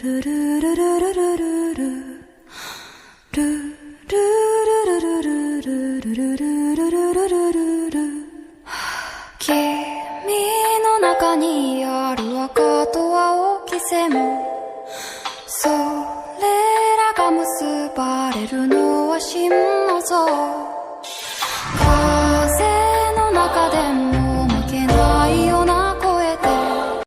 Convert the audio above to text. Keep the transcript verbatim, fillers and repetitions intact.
の中にある赤と青き線、それらが結ばれるのは心の像。風の中でも